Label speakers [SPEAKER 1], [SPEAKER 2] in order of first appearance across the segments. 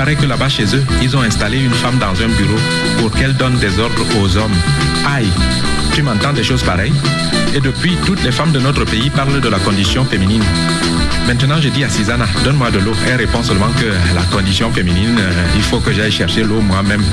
[SPEAKER 1] paraît que là-bas chez eux, ils ont installé une femme dans un bureau pour qu'elle donne des ordres aux hommes. Aïe, tu m'entends des choses pareilles? Et depuis, toutes les femmes de notre pays parlent de la condition féminine. Maintenant, je dis à Susanna, donne-moi de l'eau. Elle répond seulement que la condition féminine, il faut que j'aille chercher l'eau moi-même.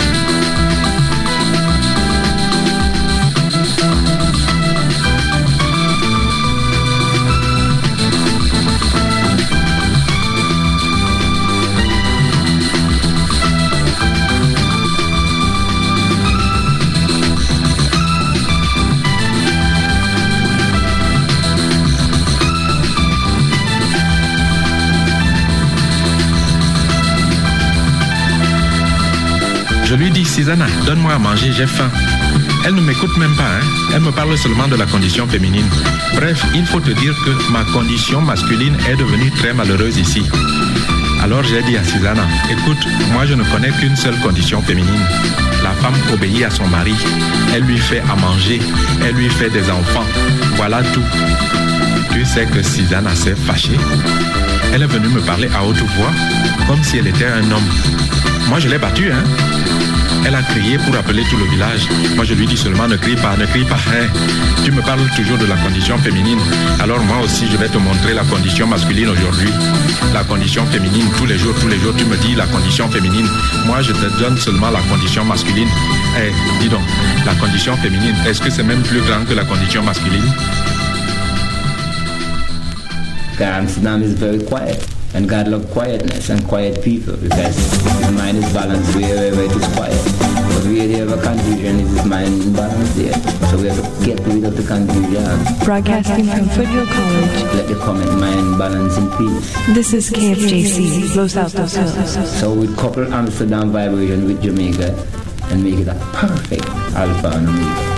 [SPEAKER 1] Je lui dis, Susanna, donne-moi à manger, j'ai faim. Elle ne m'écoute même pas, hein. Elle me parle seulement de la condition féminine. Bref, il faut te dire que ma condition masculine est devenue très malheureuse ici. Alors j'ai dit à Susanna, écoute, moi je ne connais qu'une seule condition féminine. La femme obéit à son mari. Elle lui fait à manger. Elle lui fait des enfants. Voilà tout. Tu sais que Susanna s'est fâchée. Elle est venue me parler à haute voix, comme si elle était un homme. Moi je l'ai battue, hein. Elle a crié pour appeler tout le village. Moi je lui dis seulement ne crie pas, hein. Tu me parles toujours de la condition féminine. Alors moi aussi je vais te montrer la condition masculine aujourd'hui. La condition féminine, tous les jours tu me dis la condition féminine. Moi je te donne seulement la condition masculine. Dis donc, la condition féminine, est-ce que c'est même plus grand que la condition masculine?
[SPEAKER 2] Amsterdam is very quiet. And God loves quietness and quiet people because his mind is balanced wherever it is quiet. But where there is a confusion, is his mind balanced there. So we have to get rid of the confusion.
[SPEAKER 3] Broadcasting from Foothill College.
[SPEAKER 2] Let the common mind balance in peace.
[SPEAKER 3] This is KFJC, Los Altos Hills.
[SPEAKER 2] So we couple Amsterdam vibration with Jamaica and make it a perfect alpha and omega.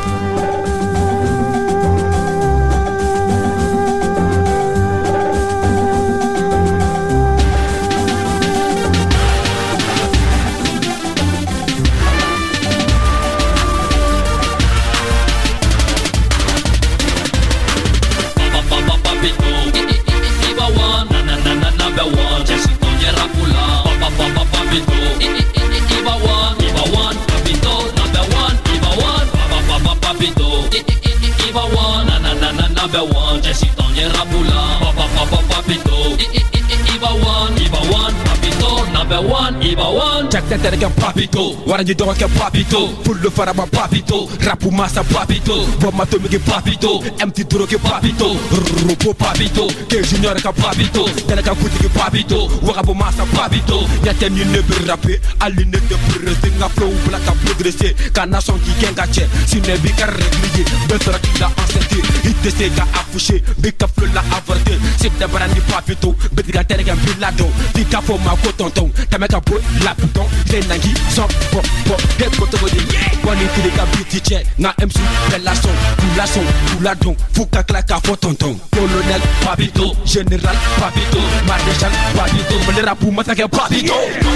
[SPEAKER 4] Number one, Jesse Tony Rapula, Papito, Iba one, Papito, number one, Iba one.
[SPEAKER 5] Jack Teterega Papito, Warani Donka Papito, Pull the Faraba Papito, Rapu Masa Papito, Bomatomi Papito, Empty Droge Papito, Rupo Papito, K Junior Papito, Teleka Puti Papito, Warabu Masa Papito, Yateni Neber Rapé, Aline de Purring, Flow Black a progressé, Canasson qui Kengache, Sinebica régulier, Betrakida ancêté, Hitesega affouché, Bika Flula avorté, c'est de Brandi Papito, Betika Terega Pilado, Tika Foma Cotonton, Tameka Boy, Lapidon, Renangi, Son, Pop, Head Cotogo, One into the Kabiti, Na MC, Pelasson, Pouladon, Fouka Klaka Fotonton, Colonel Papito, Général Papito, Maréchal Papito, Valera Pumataka Papito,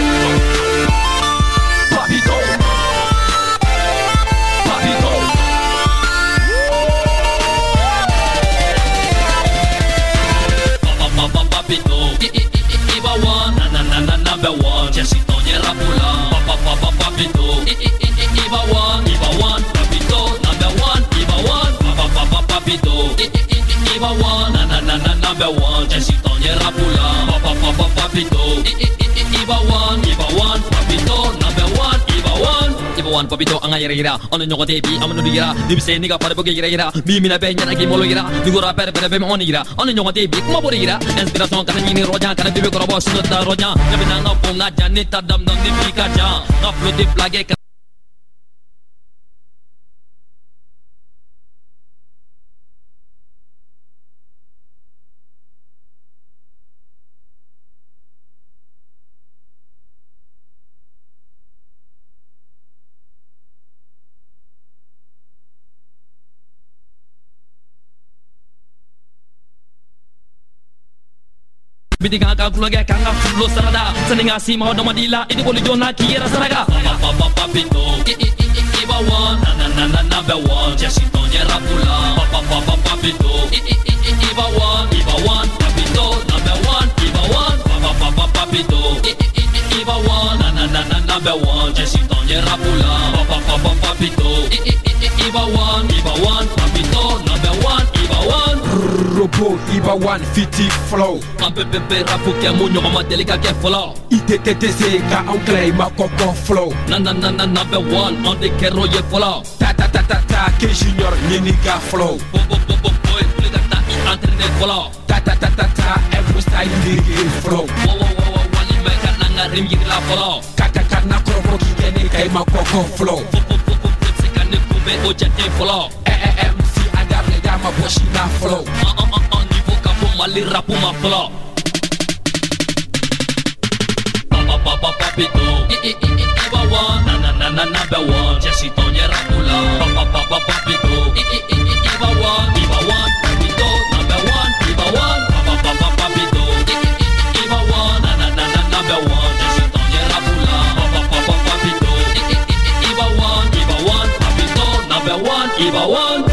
[SPEAKER 5] Papito.
[SPEAKER 4] Papito, Iba one, number one, Jesse Tony Rapula, Papito, Iba one, Papito, number one, Iba one, Papito, Iba one, number one, Jesse Tony Rapula, Papito, Iba one, Papito, number one, Iba one. Ibawan Papito ang ayira ono nyoko tebi amano dira dibse niga para boge gira bimina be nyana gi molo gira digora per be mo onigira ono nyoko tebi kuma borira inspiration kana ni roja kana bibe ko robo sunota roja jabina ngapo ngaja ni tadam dam ni pikaja ngaplo de plage. Bidiga ka kuloge kanga fulo sarada saninga sima do madila idi boli jona kiera saraga Papito Iba one number one Jesse Tony Rapula Papito Iba one Papito number one Iba one Papito Iba one number one. Jesse Tony Rapula, papa papito. Iba one, papito number one, Iba one.
[SPEAKER 5] Robo Iba one, fiti flow.
[SPEAKER 4] Pepe rapu ke munyo ma delika ke flow.
[SPEAKER 5] ITTTC ka anglais ma coco flow.
[SPEAKER 4] Number one, on the kero ye flow.
[SPEAKER 5] Ta ke junior niniga flow.
[SPEAKER 4] Boy, pliga ta I entraîner flow.
[SPEAKER 5] Ta every style diri flow.
[SPEAKER 4] Wali meka nanga rim yigla flow.
[SPEAKER 5] Kaka na kropo ki gene kay ma coco flow.
[SPEAKER 4] Sekane kube o jete flow.
[SPEAKER 5] MC adapte dama boshina flow.
[SPEAKER 4] Niveau kapo mali rapu ma flow. Papa papito. Iba one, number one. Jesse Tony Rapula. Papa papito. Iba one, papito number one. Iba one, papa papito. Iba one, number one. Jesse Tony Rapula. Papa papito. Iba one, papito number one. Iba one.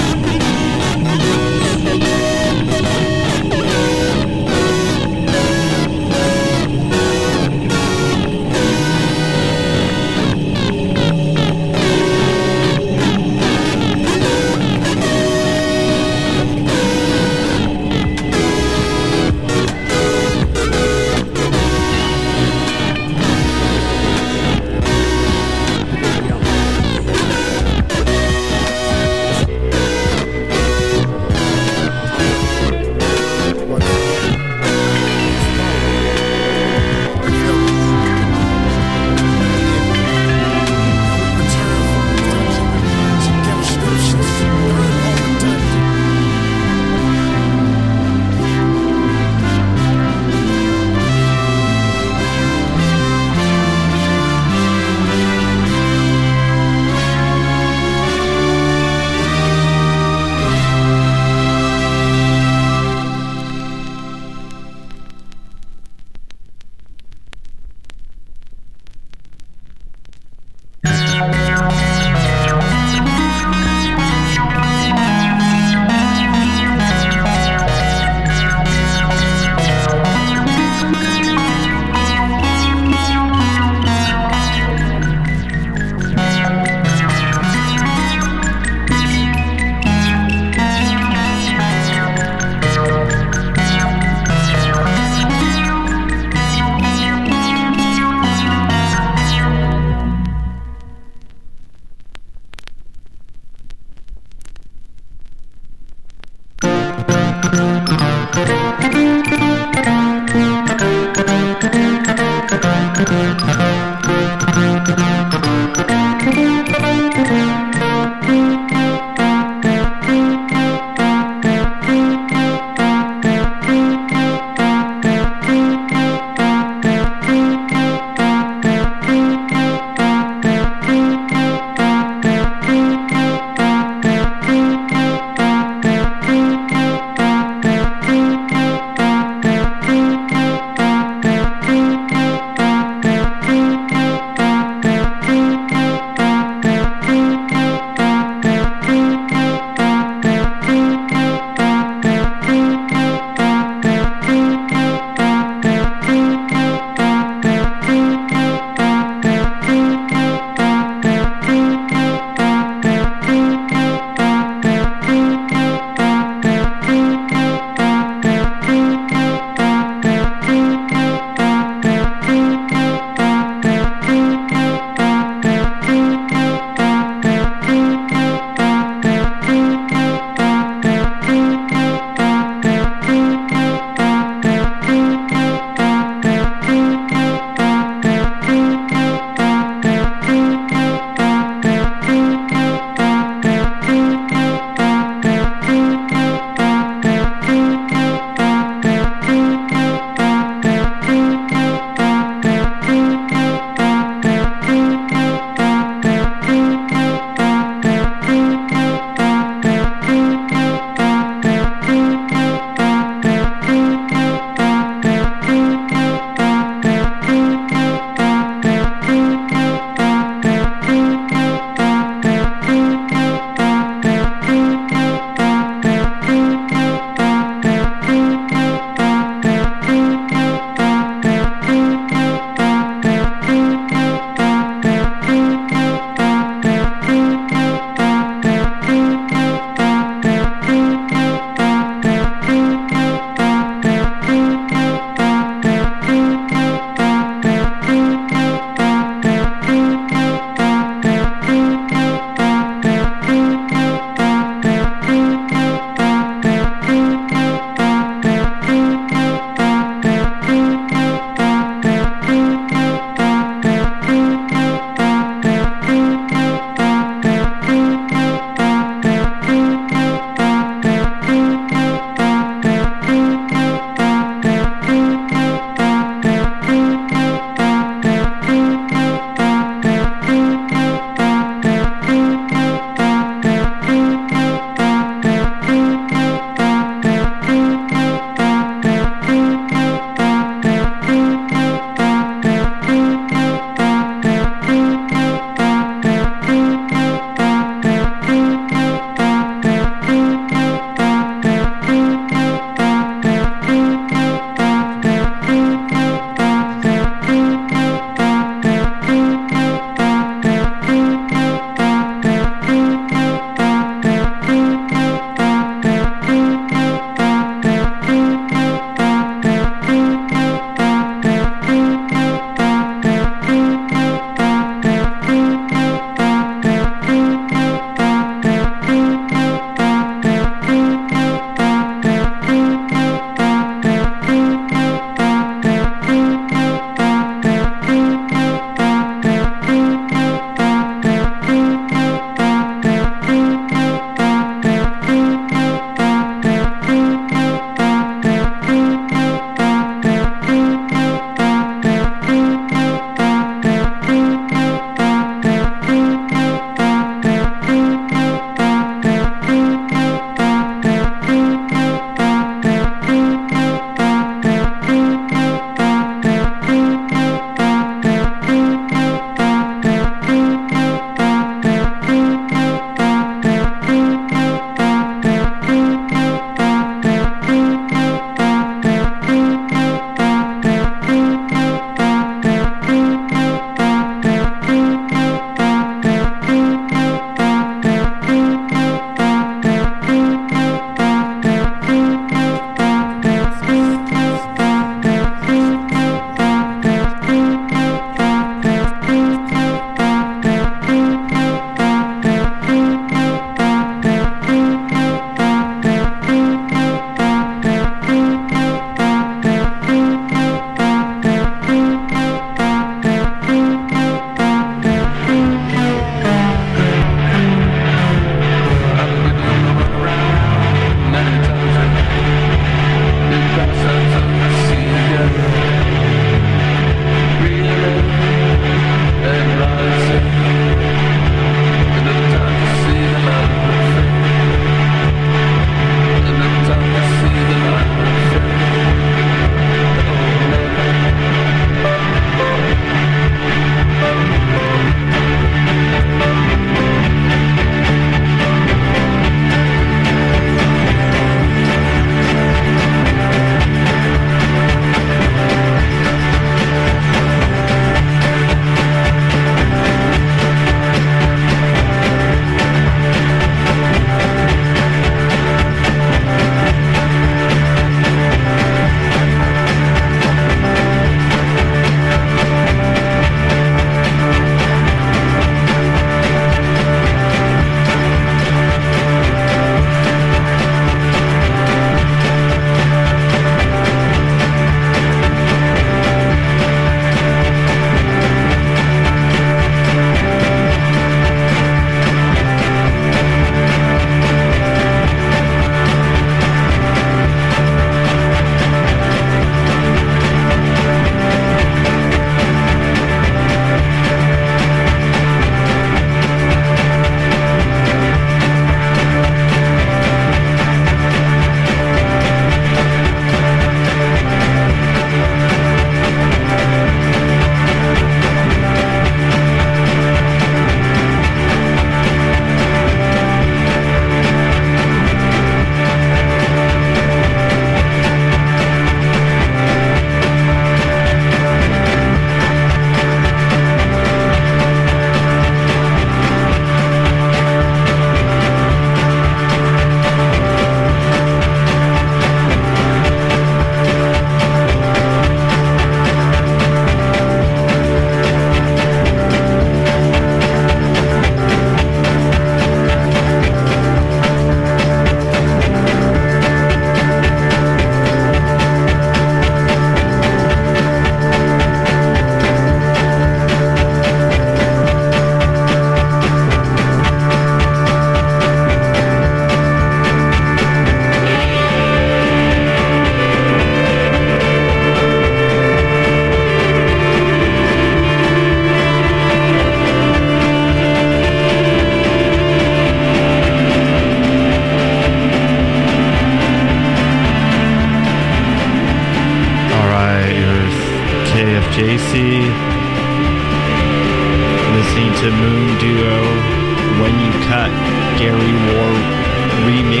[SPEAKER 6] to Moon Duo, When You Cut, Gary Ward remix.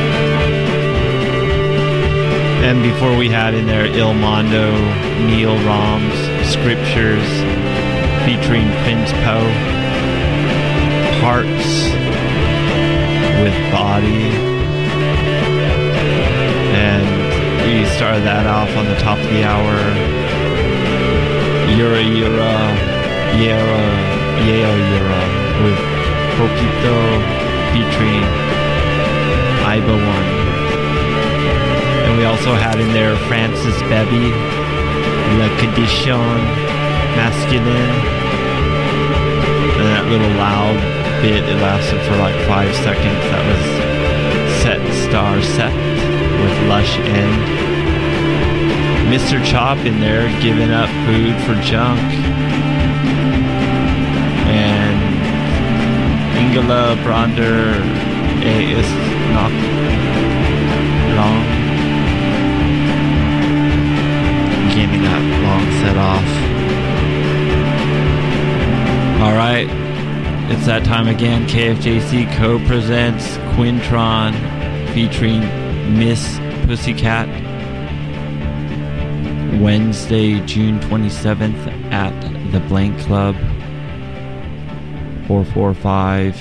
[SPEAKER 6] And before we had in there Il Mondo, Neil Roms, Scriptures, featuring Prince Poe, Hearts with Body. And we started that off on the top of the hour. Yura with Poquito featuring Iba One. And we also had in there Francis Bebby, La Condition Masculine. And that little loud bit, it lasted for like 5 seconds. That was Set Star Set with Lush End. Mr. Chop in there, Giving Up Food for Junk. And Ingela Brander is not long. Getting that long set off. Alright, it's that time again. KFJC co-presents Quintron featuring Miss Pussycat. Wednesday, June 27th at the Blank Club, 445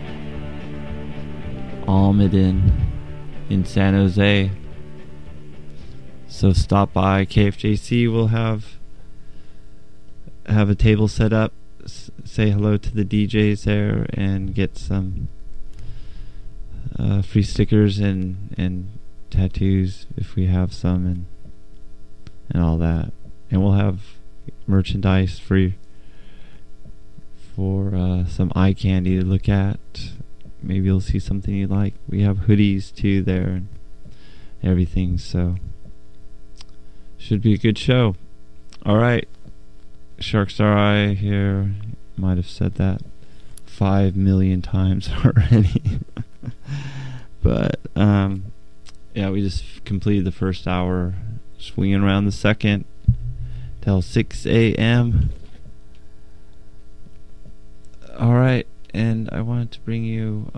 [SPEAKER 6] Almaden in San Jose. So stop by. KFJC will have a table set up. Say hello to the DJs there and get some free stickers and tattoos if we have some and all that. And we'll have merchandise free for some eye candy to look at. Maybe you'll see something you like. We have hoodies too there and everything, so should be a good show. Alright, Sharkstar Eye here. Might have said that 5 million times already. But yeah, we just completed the first hour, swinging around the second till 6 a.m. Alright, and I wanted to bring you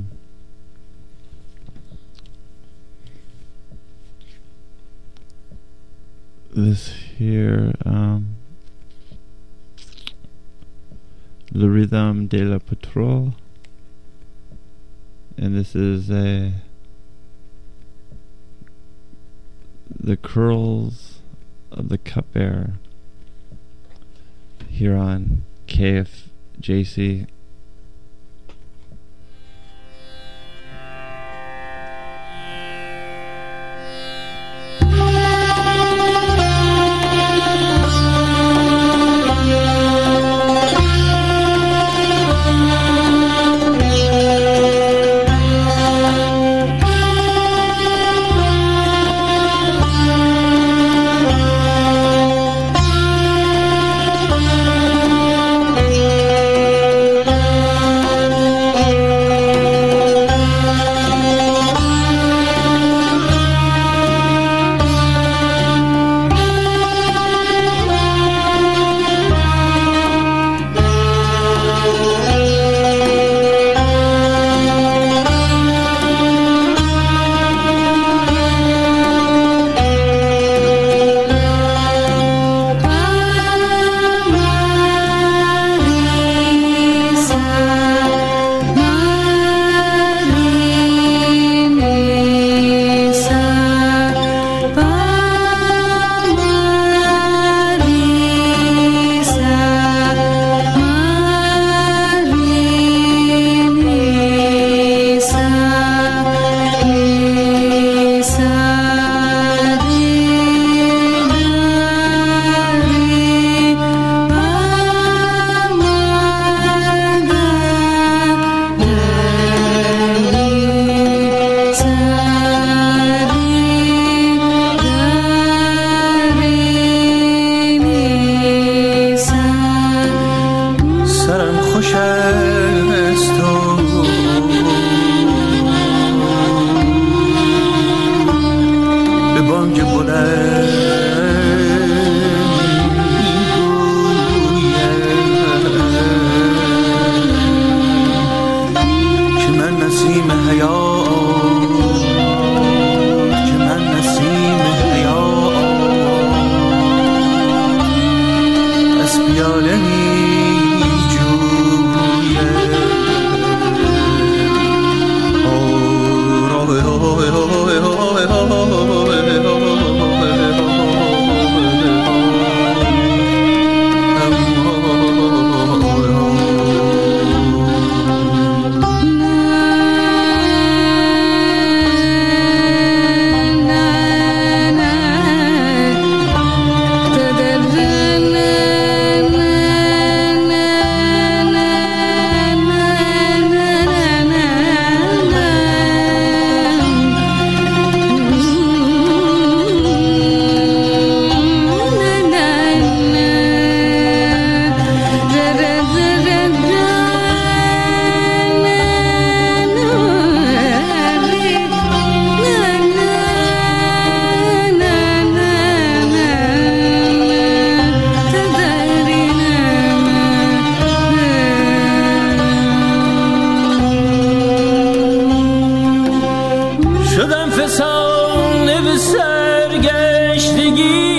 [SPEAKER 6] this here, Le Rhythm de la Patrol, and this is the Curls of the Cupbearer here on KFJC.
[SPEAKER 7] insan evi sergeçliği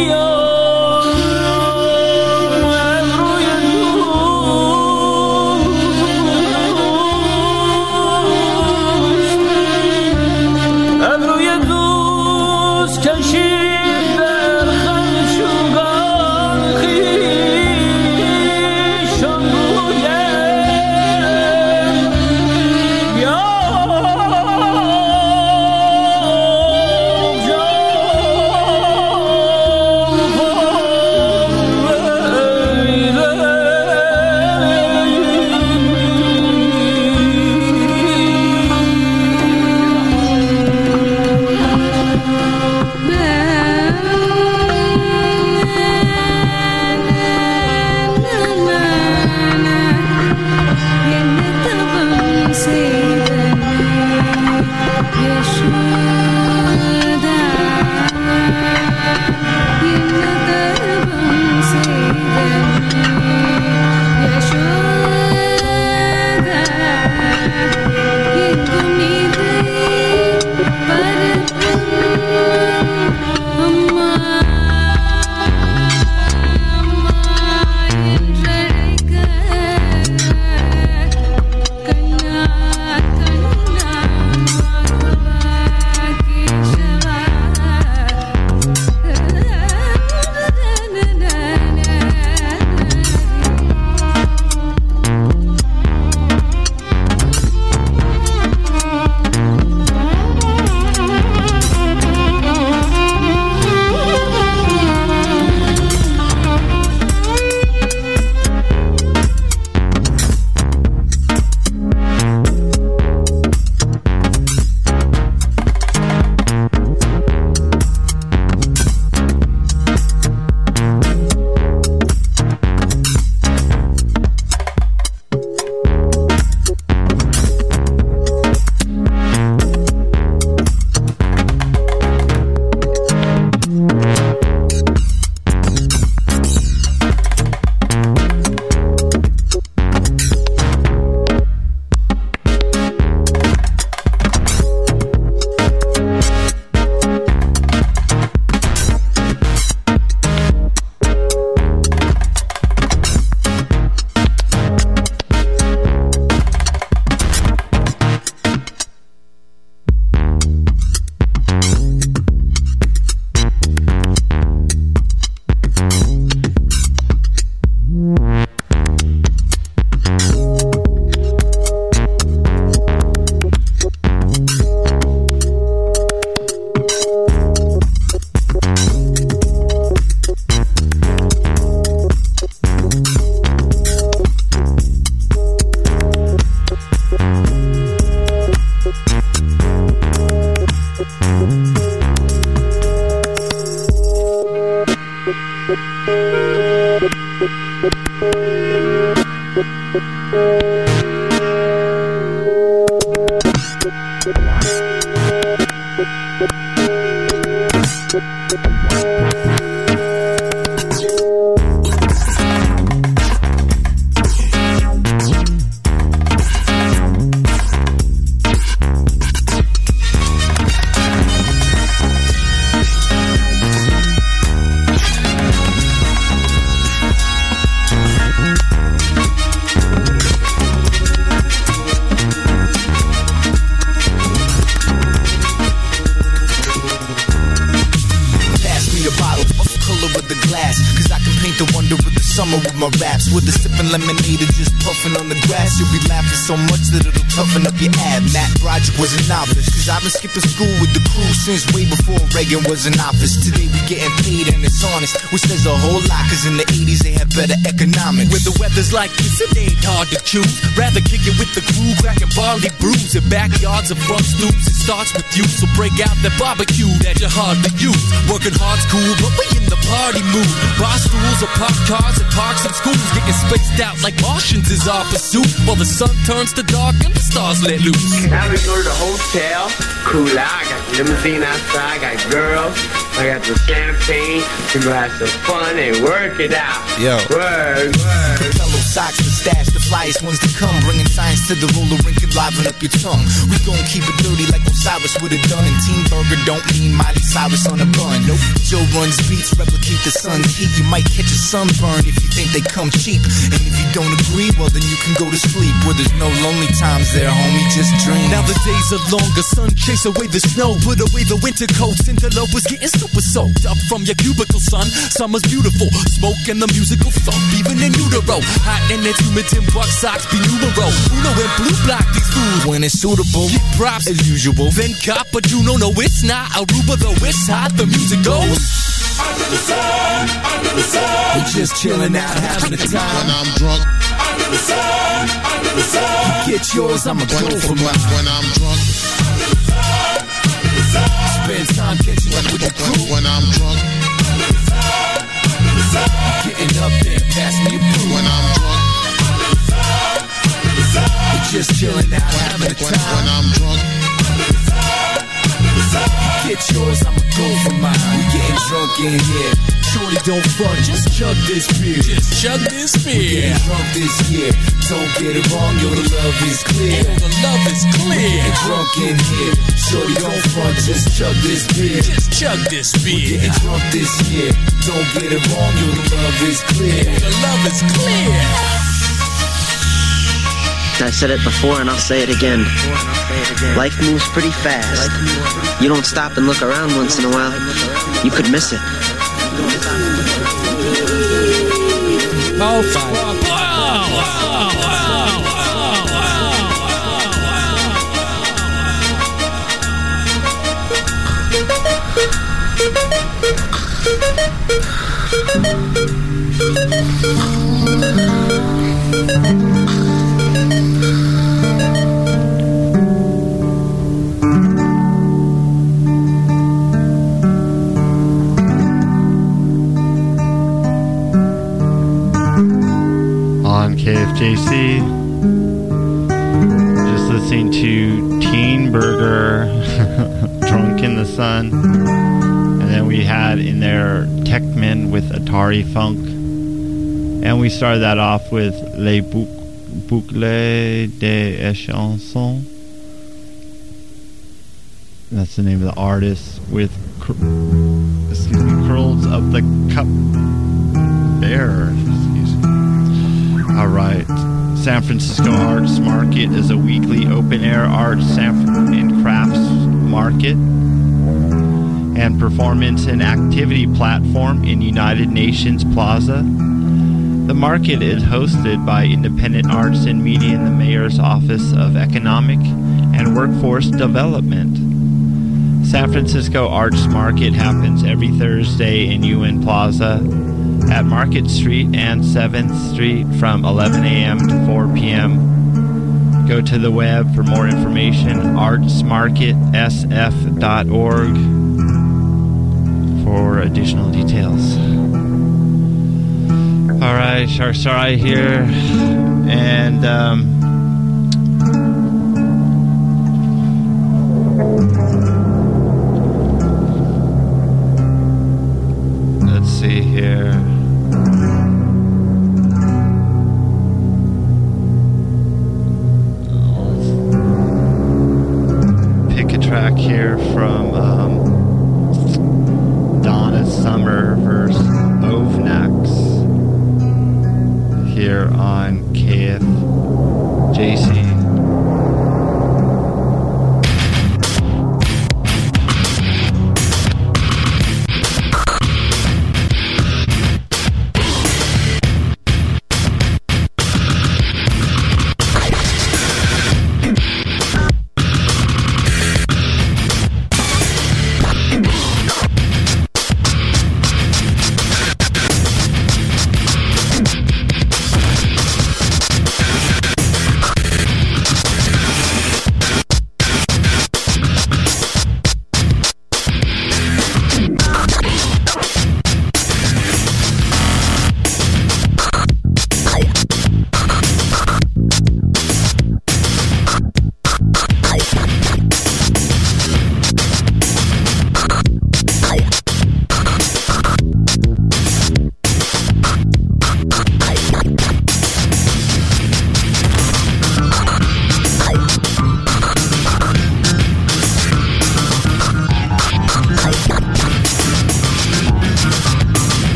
[SPEAKER 8] My raps with a sipping lemonade or just puffing on the grass. You'll be laughing so much that it'll toughen up your ab. Matt Broderick was a novice, cause I've been skipping school with the crew since way before Reagan was in office. Today we getting paid and it's honest, which says a whole lot, cause in the 80s they had better economics.
[SPEAKER 5] When the weather's like this, it ain't hard to choose. Rather kick it with the crew, cracking barley brews in backyards and front stoops. It starts with you, so break out that barbecue that you hardly use. Working hard's cool, but we in the party mood. Bar stools or parked cars at parks and schools, getting spaced out like Martians is our pursuit. While the sun turns to dark and the stars let loose.
[SPEAKER 9] Now we go to the hotel, cool out. I got the limousine outside, I got girls, I got the champagne. We go have some fun and work it out.
[SPEAKER 8] Yo.
[SPEAKER 9] Word.
[SPEAKER 8] Fellow socks and stash, the flyest ones to come. Bringing science to the roller rink and liven up your tongue. We gon' keep it dirty like Osiris would've done. And Team Burger don't mean Miley Cyrus on a bun. Nope. Joe runs beats, replicate the sun's heat. You might catch a sunburn if you think they come cheap. And if you don't agree, well then you can go to sleep. Where there's no lonely times there, homie, just dream.
[SPEAKER 7] Now the days are longer, sun chase away the snow. Put away the winter coats, into love was getting super soaked up from your cubicle, son. Summer's beautiful, smoke and the musical thump. Even in utero, hot and it's humid, tin buck socks be numero. Uno and blue block these fools
[SPEAKER 8] when it's suitable.
[SPEAKER 7] Get props as usual. Then cop, but you know, no, it's not Aruba, though it's hot. The music goes under the sun, under the sun.
[SPEAKER 8] We're just chilling out, having a time.
[SPEAKER 10] When I'm drunk,
[SPEAKER 7] under the sun, under the sun.
[SPEAKER 8] You get yours, I'ma go for mine.
[SPEAKER 10] When I'm drunk,
[SPEAKER 7] under the sun, under the sun.
[SPEAKER 8] Spend time catching up with the crew.
[SPEAKER 10] When I'm drunk,
[SPEAKER 7] under the sun, under the sun.
[SPEAKER 8] Getting up there, pass me a brew.
[SPEAKER 10] When I'm drunk,
[SPEAKER 7] under the sun, under the sun.
[SPEAKER 8] We're just chilling out, having a time.
[SPEAKER 10] When I'm drunk,
[SPEAKER 7] under the sun, under the sun.
[SPEAKER 8] Get yours, I'ma go for mine. We getting drunk in here. Shorty, don't front, just chug this beer.
[SPEAKER 7] Just chug this beer.
[SPEAKER 8] We getting drunk this year. Don't get it wrong, yo, the love is clear.
[SPEAKER 7] Yo, the love is clear.
[SPEAKER 8] Getting drunk in here. Shorty, don't front, just chug this beer.
[SPEAKER 7] Just chug this beer.
[SPEAKER 8] Getting drunk this year. Don't get it wrong, yo, the love is clear.
[SPEAKER 7] Yo, the love is clear.
[SPEAKER 11] I said it before and I'll say it again. Life moves pretty fast. You don't stop and look around once in a while, you could miss it.
[SPEAKER 6] On KFJC, just listening to Teen Burger, Drunk in the Sun, and then we had in there Techman with Atari Funk, and we started that off with Les Boucles des Chansons. That's the name of the artist, with Curls of the Cup Bear. Alright, San Francisco Arts Market is a weekly open-air arts and crafts market and performance and activity platform in United Nations Plaza. The market is hosted by Independent Arts and Media in the Mayor's Office of Economic and Workforce Development. San Francisco Arts Market happens every Thursday in UN Plaza at Market Street and 7th Street from 11 a.m. to 4 p.m. Go to the web for more information, artsmarketsf.org, for additional details. Alright, Sharsai here, and let's see here. Track here from Donna Summer versus Ovnax here on KFJC.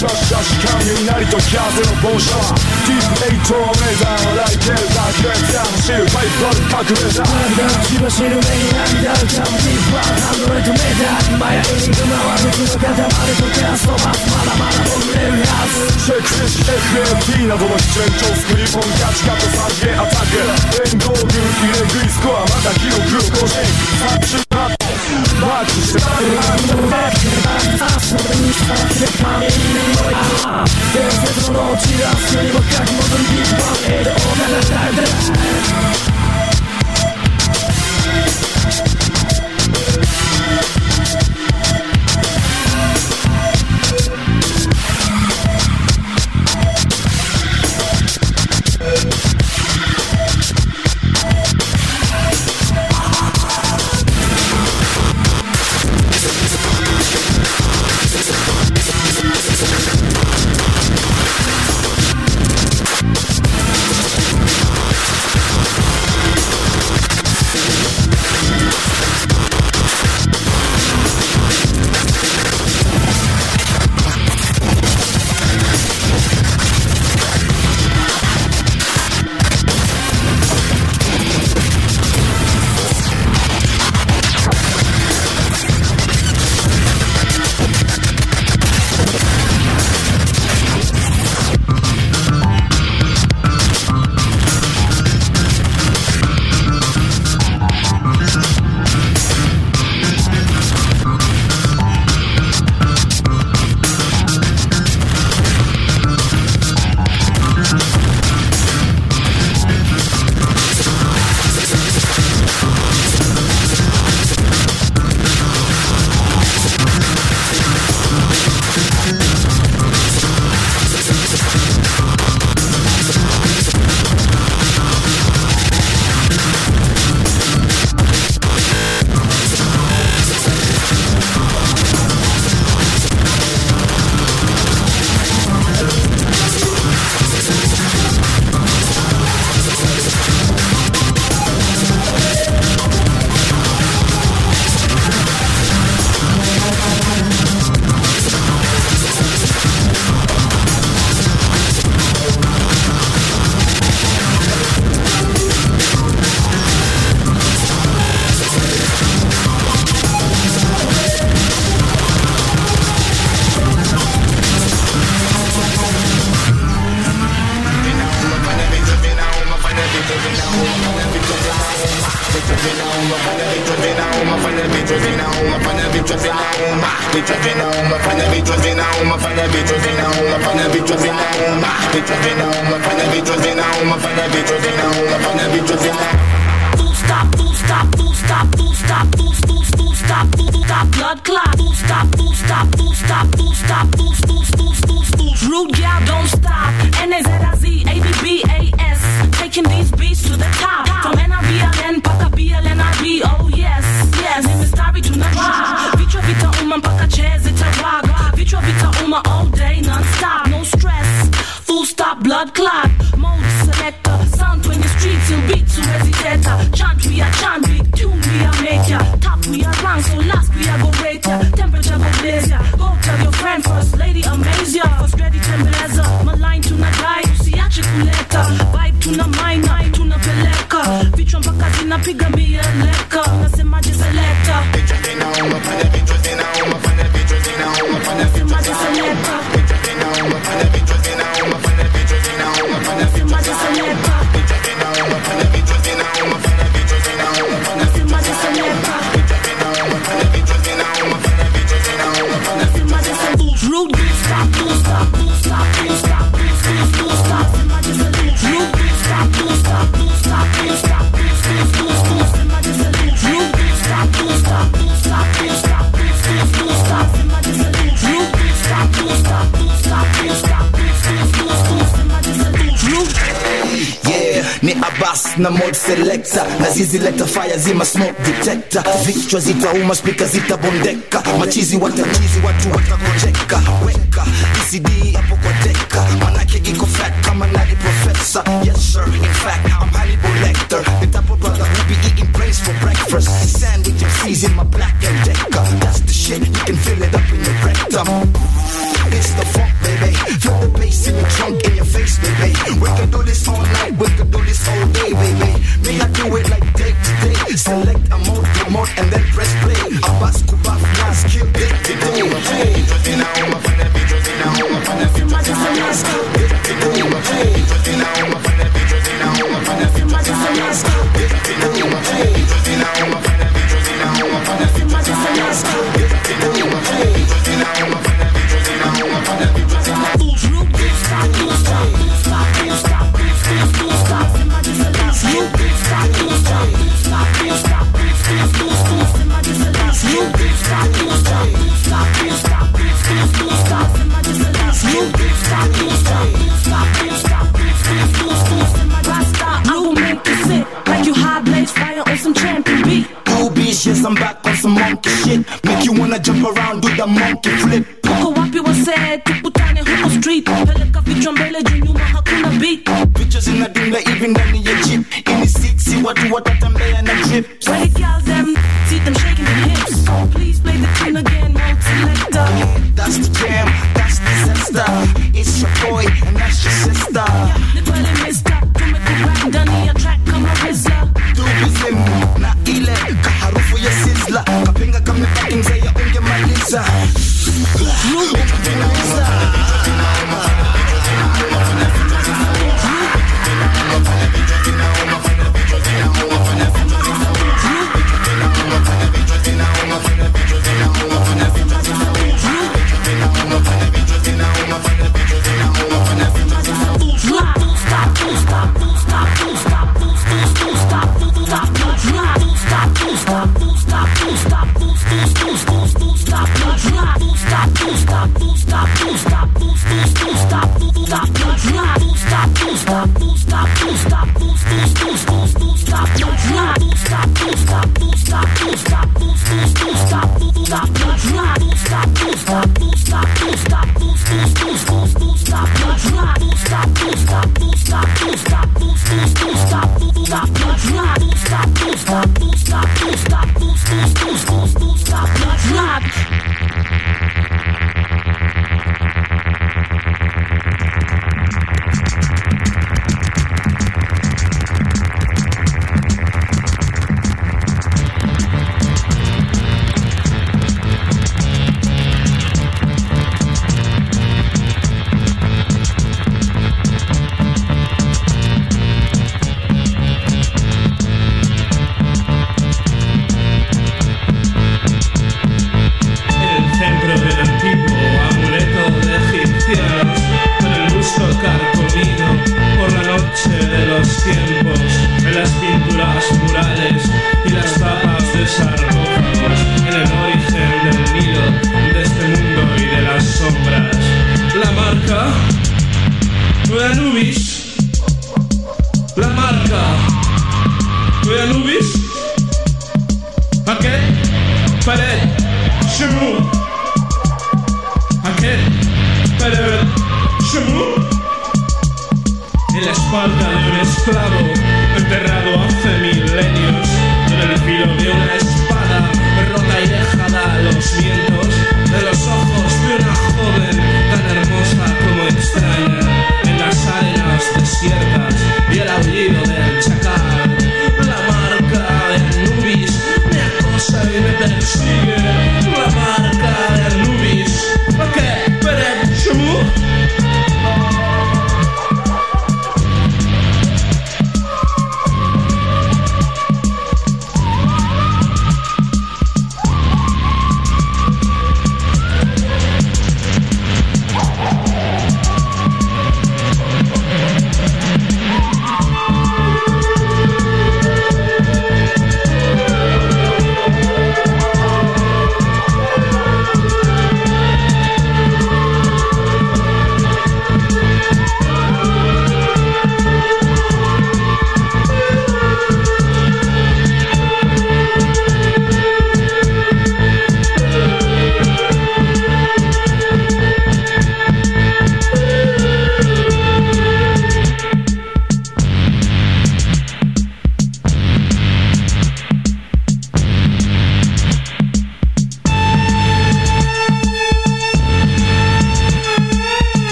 [SPEAKER 10] シャッシャッシュ雷なりと風の暴射ディープエイトを目指笑いてるだけ走るパイプある革命だ血走る目に涙浮かぶディープワンハンドレッドメーター今やエニグマは熱の塊とキャストバスまだまだ僕れるはずチェックフィッシュ FFT などの非常スクリーンポンキャッチカットサージゲアタック連合軍入れ食いスコアまだ記録を更新38マークして伝説の落ちる明日にも書き戻りビッグバンエイドを流れて
[SPEAKER 12] Rude gal, don't stop. NZAZABBAS, taking these beats to the top. From NRBLN, paka BLNRB, oh yes, yes. Nimestari tunajua, vichwa vitauma mpaka chair zitaraga. Vichwa vitauma all day, non-stop, no stress. Full stop, blood clot, mode selector. Sound 20 streets, you'll beat to residenta. Chant, we are chant, big tune, we are make ya. Top, we are rank, so last, we are go rate ya. Temperature, go blaze ya. Go tell your friend, first lady, amaze ya. First ready, tembeleza. Malign, tunadai, usiache kuleta. Vibe, tuna maina, tunapeleka. Vichwa mpaka zinapiga mieleka. Unasemaje selector? Unasemaje selector? Rude, stop, don't stop, don't stop, don't stop, don't stop. Rude, stop, don't stop, don't stop, don't stop, don't stop. Rude, stop, don't stop, don't stop, don't stop, don't stop. Rude, stop, don't stop, don't stop, don't stop, don't stop.
[SPEAKER 8] Yeah, ni Abbas na mod selector. Nazizi leta fire zima smoke detector. Vichwa zitauma, speaker zitabondeka. Machizi watachizi, watu watakojeka. Weka, ECD hapo kwa deka. Manake iko fat kama nani professor. Yes sir, in fact, I'm Hannibal Lecter. The type of brother who be eating brains for breakfast. Sandwich and freeze in my black and decker. That's the shit, you can feel it up in your rectum. It's the funk, baby. drunk in your face, baby. We can do this all night, we can do this all day, baby. Me, I do it like day to day. Select a mode, promote, and then press play. Abbas, Kuba, Nas, kill day to day. Yes, I'm back on some monkey shit. Make you wanna jump around, do the monkey flip.
[SPEAKER 12] Uko wapi wasee, tukutane huko street. Peleka vichwa mbele juu nyuma hakuna beat.
[SPEAKER 8] Bitches inadunda even ndani ya jeep. Ini seat, si watu watatembea na drip.
[SPEAKER 12] Ready girls, them, see them shaking their hips. Please play the tune again, multi-selector.
[SPEAKER 8] That's the jam, that's disaster. It's your boy and that's your sister.
[SPEAKER 12] Nipale mister, tumekubali ndani ya track kama Rizla.
[SPEAKER 8] Dubizim, na ile kaharufu ya sizzla. Kapinga kamepati mzee ya ungemaliza.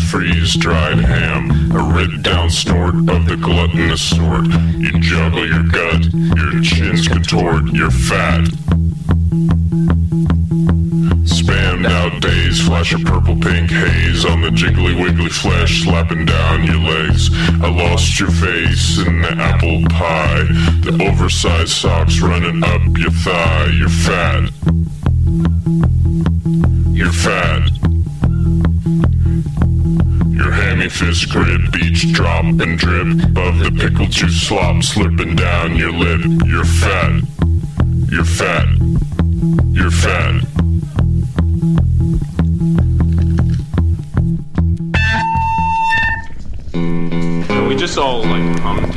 [SPEAKER 13] freeze-dried ham, a red-down snort of the gluttonous sort. You juggle your gut, your chins contort, you're fat. Spammed out days, flash of purple-pink haze on the jiggly-wiggly flesh, slapping down your legs. I lost your face in the apple pie, the oversized socks running up your thigh. You're fat. You're fat. Your hammy fist grip, beach drop and drip above the pickle juice slop slipping down your lip. You're fat. You're fat. You're fat.
[SPEAKER 14] We just all like hummed.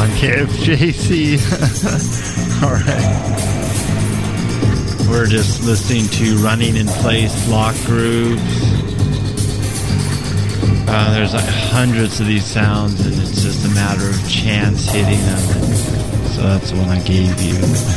[SPEAKER 6] on KFJC. Alright. We're just listening to Running in Place, Lock Grooves. There's like hundreds of these sounds, and it's just a matter of chance hitting them. So that's the one I gave you.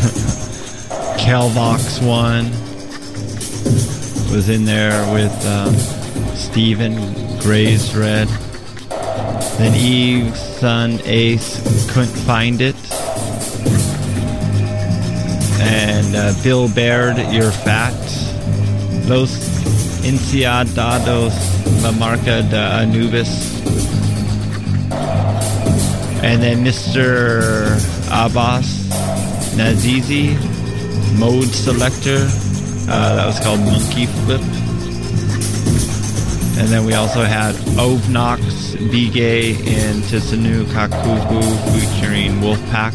[SPEAKER 6] Kelvox 1 was in there with Steven, Gray's Red. Then Eve, Sun, Ace, Couldn't Find It. And Bill Baird, You're Fat. Los Enciadados, La Marca de Anubis. And then Mr. Abbas, Nazizi, Mode Selector. That was called Monkey Flip. And then we also had Ovnox, Bigay, and Tisanu Kakubu featuring Wolfpack.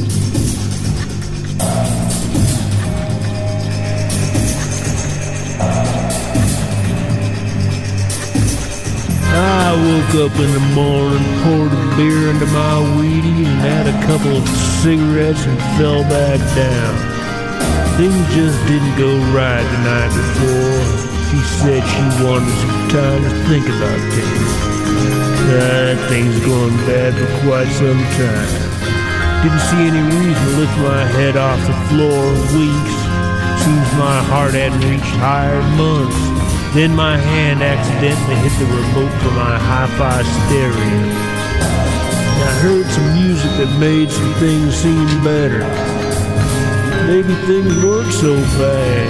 [SPEAKER 15] I woke up in the morning, poured a beer into my weedy, and had a couple of cigarettes and fell back down. Things just didn't go right the night before. She said she wanted some time to think about things. Things going bad for quite some time. Didn't see any reason to lift my head off the floor in weeks. Seems my heart hadn't reached higher in months. Then my hand accidentally hit the remote for my hi-fi stereo. I heard some music that made some things seem better. Maybe things weren't so bad.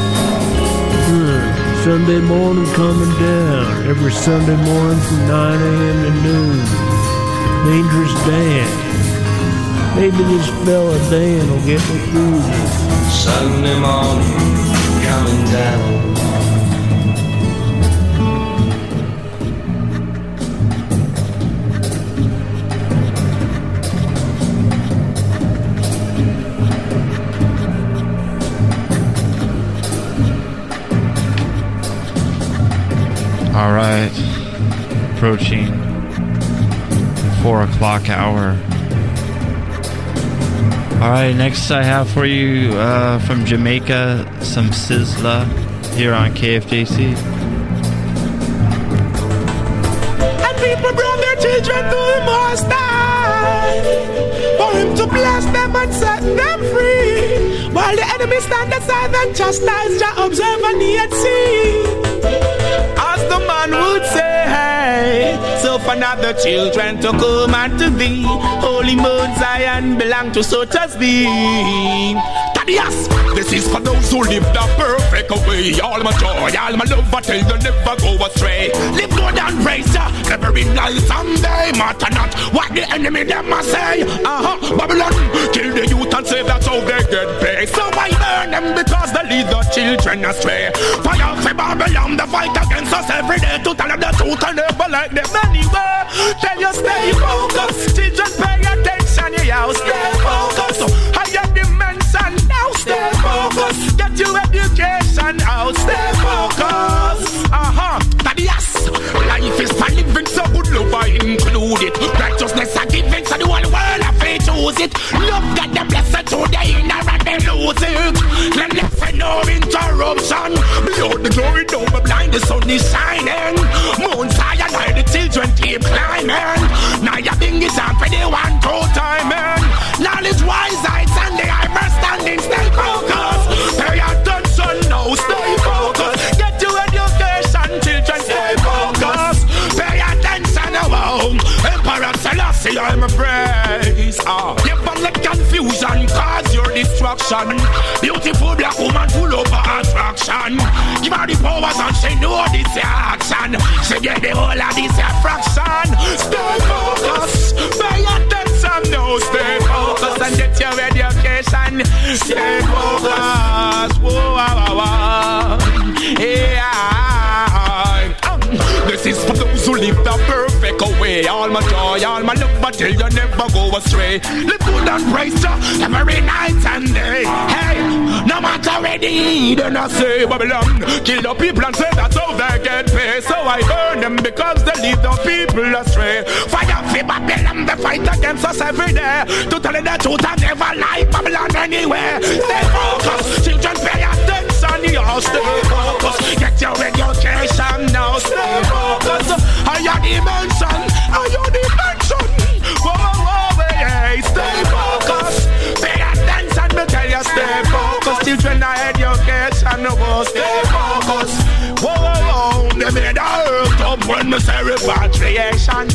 [SPEAKER 15] Sunday morning coming down. Every Sunday morning from 9 a.m. to noon. Dangerous Dan. Maybe this fella Dan will get me through this.
[SPEAKER 16] Sunday morning coming down.
[SPEAKER 6] All right, approaching the 4 o'clock hour. All right, next I have for you from Jamaica, some Sizzla here on KFJC.
[SPEAKER 17] And people bring their children to the Most High, for Him to bless them and set them free, while the enemy stand aside and chastise, Jah observe and yet see. The man would say, hey, so for now the children to come unto thee, Holy Mount Zion belong to such as thee. Yes, this is for those who live the perfect way. All my joy, all my love, I tell you never go astray. Live good and praise ya every night someday. Matter not what the enemy them must say. Babylon, kill the youth and say that's how they get paid. So I burn them because they lead the children astray. Fire for Babylon, the fight against us every day. To tell them the truth and never like them anyway. Tell you stay focused, children pay attention, yeah, stay focused. Higher dimension. Now stay focused. Get your education out. Stay focused. Yes. Life is for living, so good love I include it. Righteousness I give it, so the whole world I feel choose it. Love got the blessed to the inner and they lose it. Let me say no interruption. Behold the glory, don't be blind, the sun is shining. Moon Zion, and the children keep climbing. Now your thing is on for the 1-2 time, man. Knowledge, wise heights, and the hyper standing. Stay focused. Pay attention now. Stay focused. Get your education, children. Stay focused. Pay attention now. Emperor Selassie, I'm a praise. Never let confusion cause your destruction. Beautiful black woman full of attraction. Give her the powers and she know this action. She get the whole of this fraction. Stay focused. Pay attention now. Stay focused and get your education. Stay focused. Whoa, whoa, whoa. Yeah. This is for those who live the perfect way. All my joy, all my love, but till you never go astray. Live good and praise Jah every night and day. Hey, no matter where the heathen I say Babylon, kill the people and say that's how they get paid. So I burn them because they lead the people astray. Fire for Babylon, they fight against us every day. To tell you the truth and never lie Babylon anywhere. Stay focused, children pay attention, you stay focused. Get your education now, stay focused. Higher dimension, higher dimension. Whoa, whoa, hey, stay focused. Pay attention, me tell you stay focused. Children are education, no stay focused. Whoa, whoa, whoa, they made the earth up when me say repatriation.